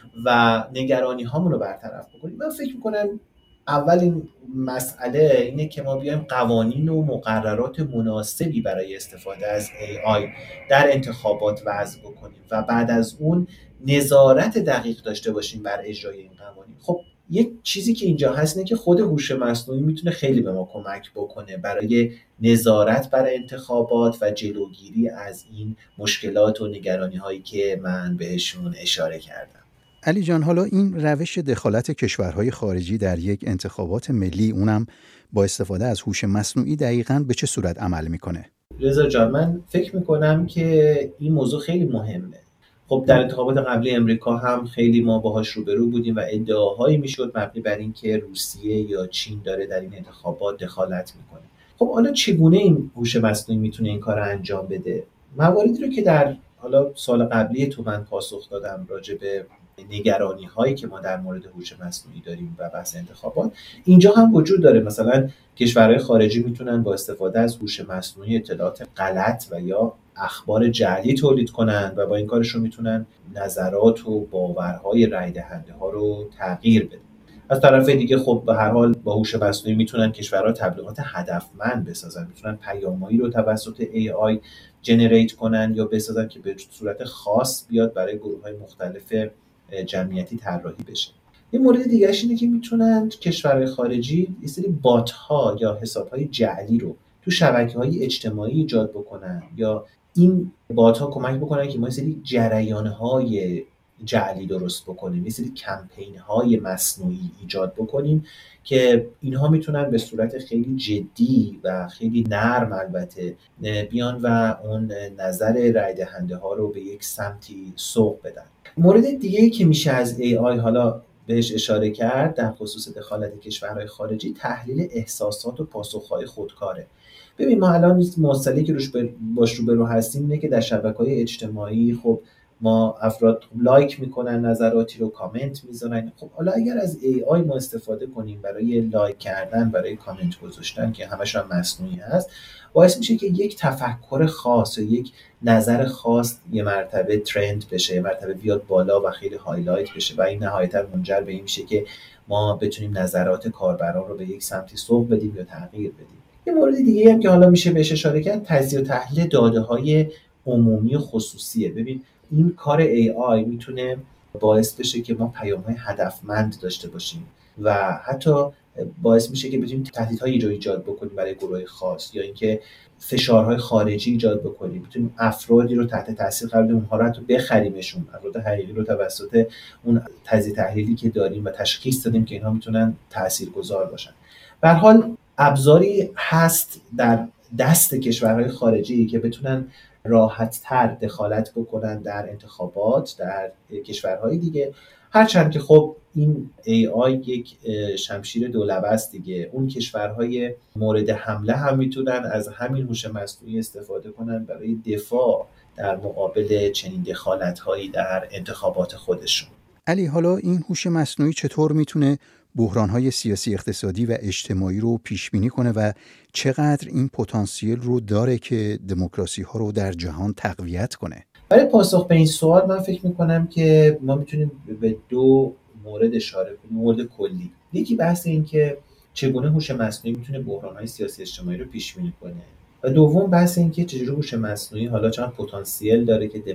و نگرانی هامون رو برطرف بکنیم؟ من فکر میکنم اولین مسئله اینه که ما بیایم قوانین و مقررات مناسبی برای استفاده از AI در انتخابات وضع بکنیم و بعد از اون نظارت دقیق داشته باشیم بر اجرای این قوانین. خب یک چیزی که اینجا هست اینه که خود هوش مصنوعی میتونه خیلی به ما کمک بکنه برای نظارت بر انتخابات و جلوگیری از این مشکلات و نگرانی هایی که من بهشون اشاره کردم. علی جان، حالا این روش دخالت کشورهای خارجی در یک انتخابات ملی، اونم با استفاده از هوش مصنوعی، دقیقاً به چه صورت عمل میکنه؟ رضا جان، من فکر میکنم که این موضوع خیلی مهمه. خب در انتخابات قبلی امریکا هم خیلی ما باهاش روبرو بودیم و ادعاهایی میشد مبنی بر این که روسیه یا چین داره در این انتخابات دخالت میکنه. خب حالا چگونه این هوش مصنوعی میتونه این کار انجام بده؟ مواردی رو که در حالا سال قبلی تو من پاسخ دادم راجع به نگرانی هایی که ما در مورد هوش مصنوعی داریم و بحث انتخابات، اینجا هم وجود داره. مثلا کشورهای خارجی میتونن با استفاده از هوش مصنوعی اطلاعات غلط و یا اخبار جعلی تولید کنن و با این کارشون میتونن نظرات و باورهای رای دهنده ها رو تغییر بدن. از طرف دیگه خب به هر حال با هوش مصنوعی میتونن کشورها تبلیغات هدفمند بسازن، میتونن پیامایی رو توسط AI جنریت کنن یا بسازن که به صورت خاص بیاد برای گروه‌های مختلف جمعیتی طراحی بشه. یه مورد دیگه‌اش اینه که میتونن کشورهای خارجی یه سری بات‌ها یا حساب‌های جعلی رو تو شبکه‌های اجتماعی ایجاد بکنن یا این بات‌ها کمک بکنن که ما یه سری جریان‌های جعلی درست بکنیم، یه سری کمپین های مصنوعی ایجاد بکنیم که اینها میتونن به صورت خیلی جدی و خیلی نرم البته بیان و اون نظر رای دهنده ها رو به یک سمتی سوق بدن. مورد دیگه‌ای که میشه از AI حالا بهش اشاره کرد در خصوص دخالت کشورهای خارجی، تحلیل احساسات و پاسخهای خودکاره. ببین ما الان مسئله که باش روبرو هستیم اینه که در شبکه‌های اجتماعی خب ما افراد لایک میکنن نظراتی رو، کامنت میذارن. خب حالا اگر از AI ما استفاده کنیم برای لایک کردن، برای کامنت گذاشتن که همش هم مصنوعی هست، باعث میشه که یک تفکر خاص و یک نظر خاص یه مرتبه ترند بشه، یه مرتبه بیاد بالا و خیلی هایلایت بشه و این نهایتا منجر به این میشه که ما بتونیم نظرات کاربران رو به یک سمتی سوق بدیم یا تغییر بدیم. یه مورد دیگه هم که حالا میشه بهش اشاره کرد، تجزیه و تحلیل داده‌های عمومی و خصوصیه. ببین این کار AI میتونه باعث بشه که ما پیام‌های هدفمند داشته باشیم و حتی باعث میشه که بتونیم تهدیدهایی ایجاد بکنیم برای گروه خاص، یا اینکه فشارهای خارجی ایجاد بکنیم، بتونیم افرادی رو تحت تاثیر قرار بدیم، اونها رو حتی بخریمشون، افراد حقیقی رو توسط اون تجزیه تحلیلی که داریم و تشخیص دادیم که اینها میتونن تاثیرگذار باشن. به هر حال ابزاری هست در دست کشورهای خارجی که بتونن راحت‌تر دخالت بکنن در انتخابات در کشورهای دیگه، هرچند که خب این AI یک شمشیر دولبه است دیگه. اون کشورهای مورد حمله هم میتونن از همین هوش مصنوعی استفاده کنن برای دفاع در مقابل چنین دخالت‌هایی در انتخابات خودشون. علی، حالا این هوش مصنوعی چطور میتونه بحران‌های سیاسی، اقتصادی و اجتماعی رو پیش بینی کنه و چقدر این پتانسیل رو داره که دموکراسی‌ها رو در جهان تقویت کنه؟ برای پاسخ به این سوال من فکر می‌کنم که ما میتونیم به دو مورد اشاره کنیم. مورد کلی، یکی بحث این که چگونه هوش مصنوعی میتونه بحران‌های سیاسی اجتماعی رو پیش بینی کنه، و دوم بحث این که چجوری هوش مصنوعی حالا چقدر پتانسیل داره که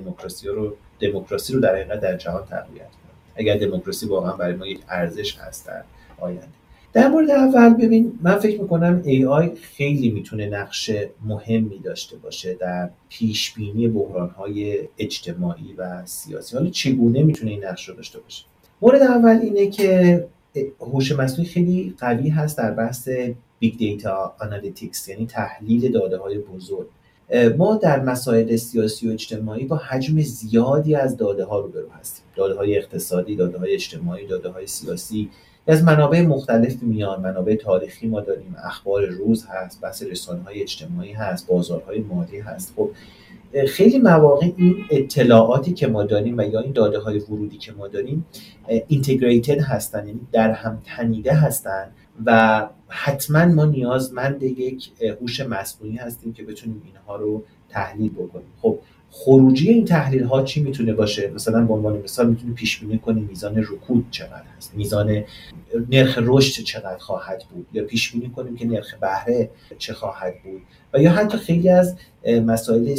دموکراسی رو در حقیقت در جهان تقویت کنه، اگر دموکراسی واقعا برای ما یک ارزش هست در آینده. در مورد اول ببین، من فکر میکنم AI خیلی میتونه نقش مهمی داشته باشه در پیش بینی بحران‌های اجتماعی و سیاسی. حالا چگونه میتونه این نقش رو داشته باشه؟ مورد اول اینه که هوش مصنوعی خیلی قوی هست در بحث بیگ دیتا آنالیتیکس، یعنی تحلیل داده‌های بزرگ. ما در مسائل سیاسی و اجتماعی با حجم زیادی از داده‌ها روبرو هستیم. داده‌های اقتصادی، داده‌های اجتماعی، داده‌های سیاسی از منابع مختلف میان. منابع تاریخی ما داریم، اخبار روز هست، بحث رسانه‌های اجتماعی هست، بازارهای مالی هست. خب خیلی مواقع این اطلاعاتی که ما داریم و یا این داده‌های ورودی که ما داریم اینتگریتد هستن، یعنی در هم تنیده هستن و حتما ما نیازمند یک هوش مصنوعی هستیم که بتونیم اینها رو تحلیل بکنیم. خب خروجی این تحلیل ها چی میتونه باشه؟ مثلا به عنوان مثال میتونیم پیش بینی کنیم میزان رکود چقدر هست، میزان نرخ رشد چقدر خواهد بود، یا پیش بینی کنیم که نرخ بهره چه خواهد بود، و یا حتی خیلی از مسائل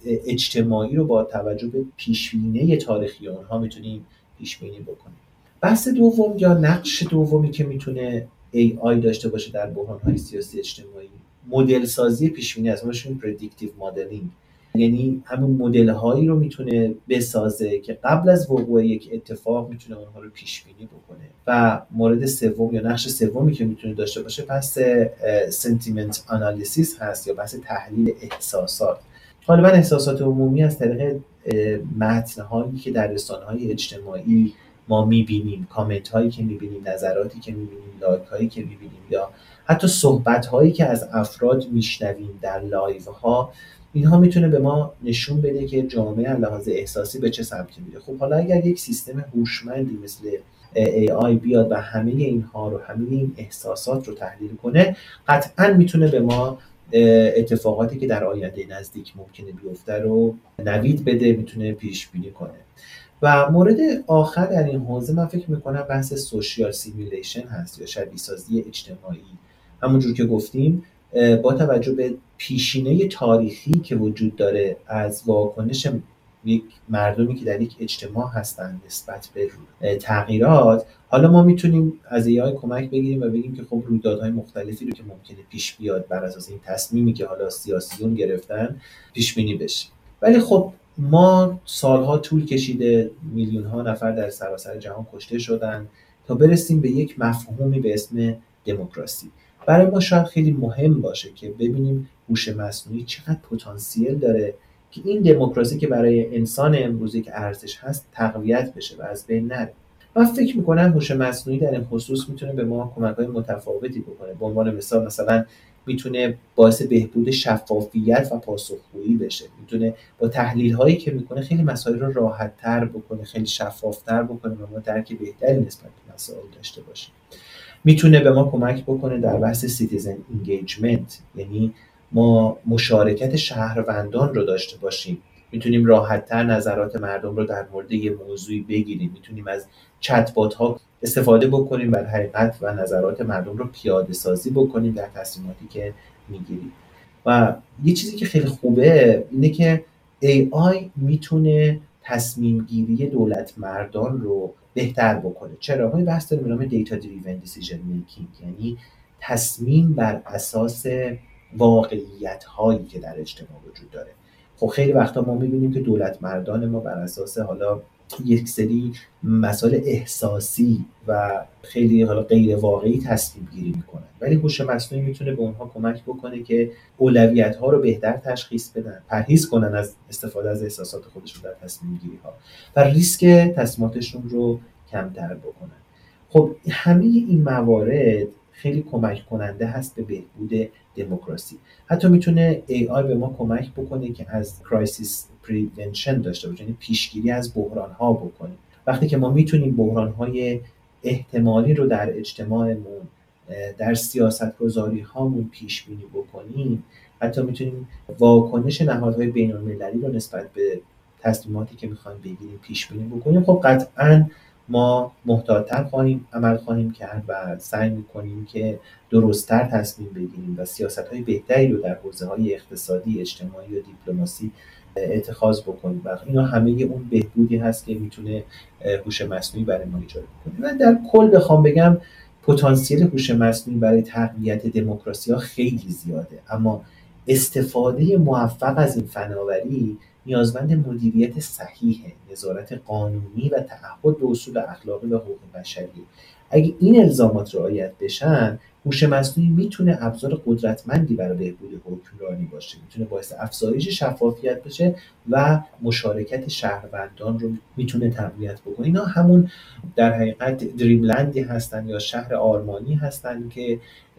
اجتماعی رو با توجه به پیش بینی تاریخی اونها میتونیم پیش بینی بکنیم. بحث دوم یا نقش دومی که میتونه AI داشته باشه در بحران‌های سیاسی اجتماعی، مدل سازی پیش بینی است. همونش پردیکتیو مدلینگ، یعنی همون مدل هایی رو میتونه بسازه که قبل از وقوع یک اتفاق میتونه اونها رو پیش بینی بکنه. و مورد سوم یا نقش سومی که میتونه داشته باشه بحث سنتیمنت آنالیسیس هست یا بحث تحلیل احساسات. غالبا احساسات عمومی از طریق متن‌هایی که در رسانه‌های اجتماعی ما میبینیم، کامنت هایی که میبینیم، نظراتی که میبینیم، لایک هایی که میبینیم، یا حتی صحبت هایی که از افراد میشنویم در لایو ها، اینها میتونه به ما نشون بده که جامعه از لحاظ احساسی به چه سمتی میره. خب حالا اگر یک سیستم هوشمندی مثل AI بیاد و همه اینها رو، همه این احساسات رو تحلیل کنه، قطعاً میتونه به ما اتفاقاتی که در آینده نزدیک ممکنه بیفته رو نوید بده، میتونه پیش بینی کنه. و مورد آخر در این حوزه من فکر میکنم بحث سوشیال سیمیولیشن هست یا شبیه سازی اجتماعی. همونجور که گفتیم با توجه به پیشینه تاریخی که وجود داره از واکنش یک مردمی که در یک اجتماع هستن نسبت به تغییرات، حالا ما میتونیم از AI کمک بگیریم و بگیم که خب رویدادهای مختلفی رو که ممکنه پیش بیاد بر اساس این تصمیمی که حالا سیاسیون گرفتن پیش بینی بشه. ولی خب ما سالها طول کشیده، میلیون ها نفر در سراسر جهان کشته شدن تا برسیم به یک مفهومی به اسم دموکراسی. برای ما شاید خیلی مهم باشه که ببینیم هوش مصنوعی چقدر پتانسیل داره که این دموکراسی که برای انسان امروزی که ارزش هست تقویت بشه و از بین نره. من فکر میکنم هوش مصنوعی در این خصوص میتونه به ما کمک‌های متفاوتی بکنه. به عنوان مثلا میتونه باعث بهبود شفافیت و پاسخگویی بشه، میتونه با تحلیل هایی که میکنه خیلی مسائل رو راحت تر بکنه، خیلی شفاف تر بکنه و ما درک بهتری نسبت به مسائل داشته باشیم. میتونه به ما کمک بکنه در بحث سیتیزن اینگیجمنت، یعنی ما مشارکت شهروندان رو داشته باشیم، میتونیم راحت تر نظرات مردم رو در مورد یه موضوعی بگیریم، میتونیم از چت بات ها استفاده بکنیم بر حقیقت و نظرات مردم رو پیاده سازی بکنیم در تصمیماتی که میگیریم. و یه چیزی که خیلی خوبه اینه که AI میتونه تصمیم گیری دولت مردان رو بهتر بکنه. چرا؟ ما بحث داریم به نام دیتا دریون دیسیژن میکینگ، یعنی تصمیم بر اساس واقعیت هایی که در اجتماع وجود داره. خب خیلی وقتا ما میبینیم که دولت مردان ما بر اساس حالا یک سری مسائل احساسی و خیلی حالا غیر واقعی تصمیم گیری میکنن، ولی هوش مصنوعی میتونه به اونها کمک بکنه که اولویت ها رو بهتر تشخیص بدن، پرهیز کنن از استفاده از احساسات خودشون در تصمیم گیری ها و ریسک تصمیماتشون رو کمتر بکنن. خب همه این موارد خیلی کمک کننده هست به بهبود دموکراسی. حتی میتونه AI به ما کمک بکنه که از کرایسیس پریونشن داشته باشیم، یعنی پیشگیری از بحران ها بکنیم. وقتی که ما میتونیم بحران های احتمالی رو در اجتماعمون، در سیاست گذاری هامون پیش بینی بکنیم، حتی میتونیم واکنش نهادهای بین المللی رو نسبت به تصمیماتی که میخوایم بگیریم پیش بینی بکنیم. خب قطعاً ما محتاط‌تر عمل خواهیم کرد و سعی میکنیم که درست‌تر تصمیم بگیریم و سیاست‌های بهتری رو در حوزه‌های اقتصادی، اجتماعی و دیپلماسی اتخاذ بکنیم. و اینا همه اون بهبودی هست که میتونه هوش مصنوعی برای ما ایجاد کنه. من در کل بخوام بگم پتانسیل هوش مصنوعی برای تقویت دموکراسی ها خیلی زیاده، اما استفاده موفق از این فناوری نیازمند مدیریت صحیح، نظارت قانونی و تعهد به اصول اخلاقی و حقوق بشری. اگه این الزامات رعایت بشن، هوش مصنوعی میتونه ابزار قدرتمندی برای بهبود حکمرانی باشه، میتونه باعث افزایش شفافیت بشه و مشارکت شهروندان رو میتونه تقویت بکنه. اینا همون در حقیقت دریملندی هستن یا شهر آرمانی هستن که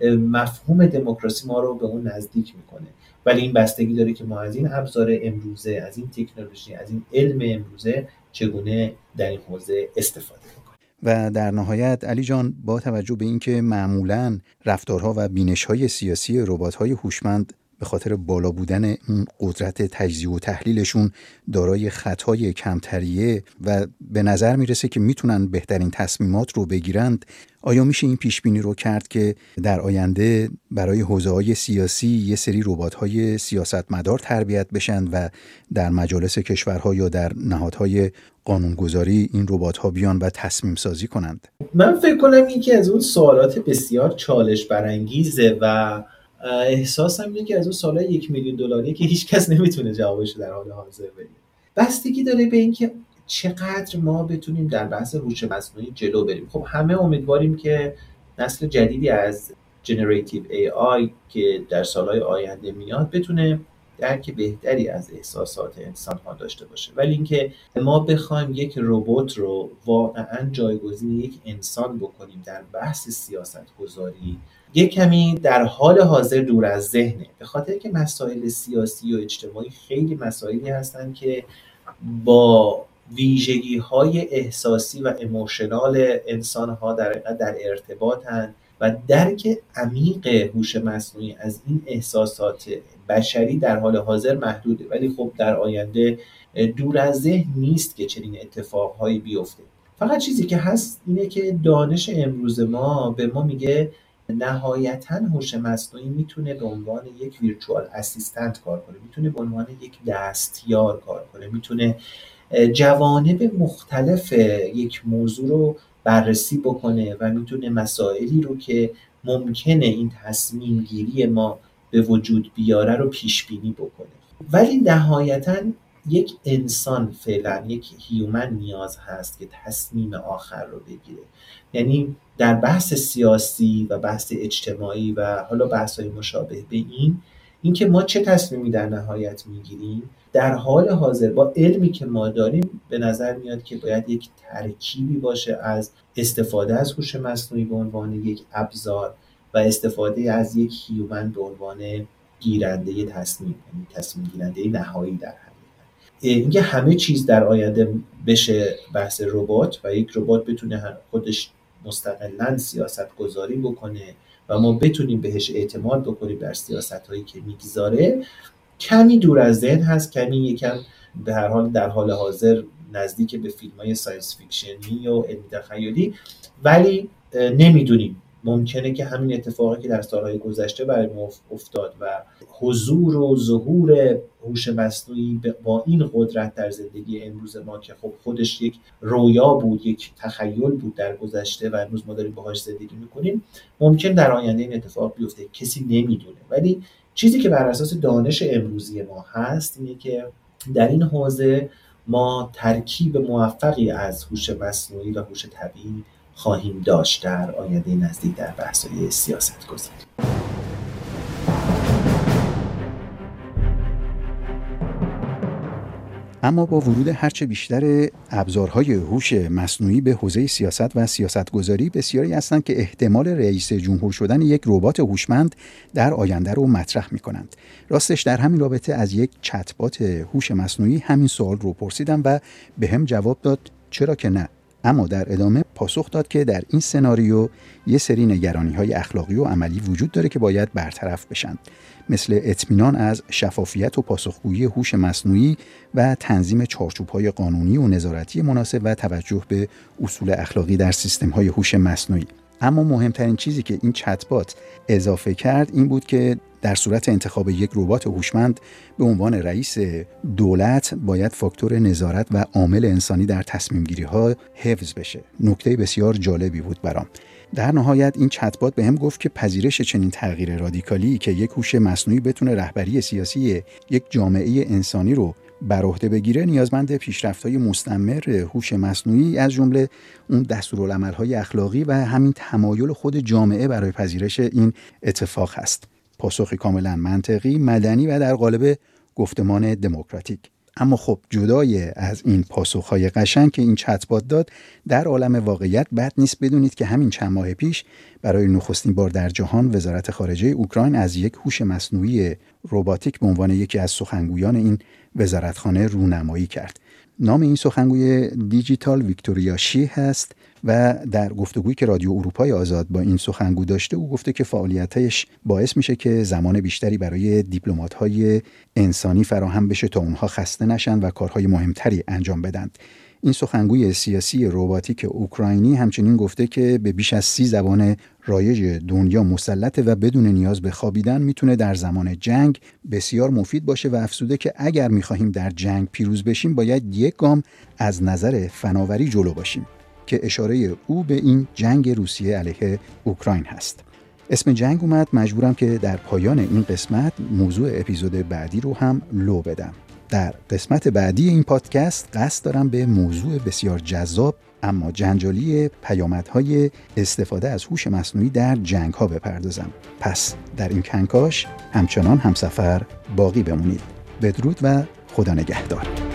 مفهوم دموکراسی ما رو به اون نزدیک میکنه. ولی این بستگی داره که ما از این ابزار امروزه، از این تکنولوژی، از این علم امروزه چگونه در این حوزه استفاده کنیم. و در نهایت علی جان، با توجه به اینکه معمولاً رفتارها و بینش‌های سیاسی ربات‌های هوشمند به خاطر بالا بودن اون قدرت تجزیه و تحلیلشون دارای خطای کمتریه و به نظر میرسه که میتونن بهترین تصمیمات رو بگیرند، آیا میشه این پیش بینی رو کرد که در آینده برای حوزه‌های سیاسی یه سری ربات‌های سیاستمدار تربیت بشن و در مجالس کشورها یا در نهادهای قانونگذاری این ربات‌ها بیان و تصمیم سازی کنند؟ من فکر کنم این که از اون سوالات بسیار چالش برانگیزه و احساسم اینه که از اون سوالای $1 میلیون که هیچ کس نمیتونه جوابش در حال حاضر بده. بستگی داره به اینکه چقدر ما بتونیم در بحث هوش مصنوعی جلو بریم. خب همه امیدواریم که نسل جدیدی از جنراتیو AI که در سالهای آینده میاد بتونه درک بهتری از احساسات انسان‌ها داشته باشه، ولی اینکه ما بخوایم یک ربات رو واقعاً جایگزین یک انسان بکنیم در بحث سیاست‌گذاری، یک کمی در حال حاضر دور از ذهنه، به خاطر که مسائل سیاسی و اجتماعی خیلی مسائلی هستن که با ویژگی‌های احساسی و ایموشنال انسان‌ها در ارتباطن و درک عمیق هوش مصنوعی از این احساسات بشری در حال حاضر محدوده. ولی خب در آینده دور از ذهن نیست که چنین اتفاقهایی بیفته. فقط چیزی که هست اینه که دانش امروز ما به ما میگه نهایتاً هوش مصنوعی میتونه به عنوان یک ویرچوال اسیستنت کار کنه، میتونه به عنوان یک دستیار کار کنه، میتونه جوانب مختلف یک موضوع رو بررسی بکنه و میتونه مسائلی رو که ممکنه این تصمیم گیری ما به وجود بیاره رو پیش بینی بکنه. ولی نهایتاً یک انسان فعلا، یک هیومن نیاز هست که تصمیم آخر رو بگیره. یعنی در بحث سیاسی و بحث اجتماعی و حالا بحث‌های مشابه به این که ما چه تصمیمی در نهایت میگیریم، در حال حاضر با علمی که ما داریم به نظر میاد که باید یک ترکیبی باشه از استفاده از هوش مصنوعی به عنوان یک ابزار و استفاده از یک هیومن به عنوان گیرنده تصمیم، یعنی تصمیم گیرنده نهایی در اینکه همه چیز در آینده بشه بحث ربات و یک ربات بتونه خودش مستقلاً سیاست گذاری بکنه و ما بتونیم بهش اعتماد بکنیم در سیاست‌هایی که میگذاره، کمی دور از ذهن هست، کمی یکم به هر حال در حال حاضر نزدیک به فیلم‌های ساینس فیکشنی و علمی تخیلی، ولی نمیدونیم، ممکنه که همین اتفاقی که در سالهای گذشته برای ما افتاد و حضور و ظهور هوش مصنوعی با این قدرت در زندگی امروز ما که خب خودش یک رویا بود، یک تخیل بود در گذشته و امروز ما داریم باهاش زندگی میکنیم، ممکن در آینده این اتفاق بیفته، کسی نمیدونه. ولی چیزی که بر اساس دانش امروزی ما هست اینه که در این حوزه ما ترکیب موفقی از هوش مصنوعی و هوش طبیعی خواهیم داشت در آینده نزدیک در بحث‌های سیاست‌گذاری. اما با ورود هرچه بیشتر ابزارهای هوش مصنوعی به حوزه سیاست و سیاستگذاری، بسیاری هستند که احتمال رئیس جمهور شدن یک ربات هوشمند در آینده رو مطرح می‌کنند. راستش در همین رابطه از یک چت‌بات هوش مصنوعی همین سوال رو پرسیدم و بهم جواب داد چرا که نه. اما در ادامه پاسخ داد که در این سناریو یه سری نگرانی‌های اخلاقی و عملی وجود داره که باید برطرف بشن، مثل اطمینان از شفافیت و پاسخگویی هوش مصنوعی و تنظیم چارچوب‌های قانونی و نظارتی مناسب و توجه به اصول اخلاقی در سیستم‌های هوش مصنوعی. اما مهمترین چیزی که این چت‌بات اضافه کرد این بود که در صورت انتخاب یک ربات هوشمند به عنوان رئیس دولت باید فاکتور نظارت و عامل انسانی در تصمیم گیری ها حفظ بشه. نکته بسیار جالبی بود برام. در نهایت این چت‌بات بهم گفت که پذیرش چنین تغییر رادیکالی که یک هوش مصنوعی بتونه رهبری سیاسی یک جامعه انسانی رو بر عهده بگیره نیازمند پیشرفت‌های مستمر هوش مصنوعی از جمله اون دستورالعمل‌های اخلاقی و همین تمایل خود جامعه برای پذیرش این اتفاق هست. پاسخی کاملا منطقی، مدنی و در قالب گفتمان دموکراتیک. اما خب جدای از این پاسخهای قشنگ که این چت‌بات داد، در عالم واقعیت بد نیست بدونید که همین چند ماه پیش برای نخستین بار در جهان وزارت خارجه اوکراین از یک هوش مصنوعی رباتیک به عنوان یکی از سخنگویان این وزارتخانه رونمایی کرد. نام این سخنگوی دیجیتال ویکتوریا شی هست و در گفتگویی که رادیو اروپای آزاد با این سخنگو داشته او گفته که فعالیتش باعث میشه که زمان بیشتری برای دیپلمات‌های انسانی فراهم بشه تا اونها خسته نشن و کارهای مهمتری انجام بدن. این سخنگوی سیاسی رباتیک اوکراینی همچنین گفته که به بیش از 30 زبان رایج دنیا مسلطه و بدون نیاز به خوابیدن میتونه در زمان جنگ بسیار مفید باشه و افزوده که اگر میخواهیم در جنگ پیروز بشیم باید یک گام از نظر فناوری جلو باشیم، که اشاره او به این جنگ روسیه علیه اوکراین هست. اسم جنگ اومد، مجبورم که در پایان این قسمت موضوع اپیزود بعدی رو هم لو بدم. در قسمت بعدی این پادکست قصد دارم به موضوع بسیار جذاب اما جنجالی پیامدهای استفاده از هوش مصنوعی در جنگ‌ها بپردازم. پس در این کنکاش همچنان همسفر باقی بمونید. بدرود و خدا نگهدار.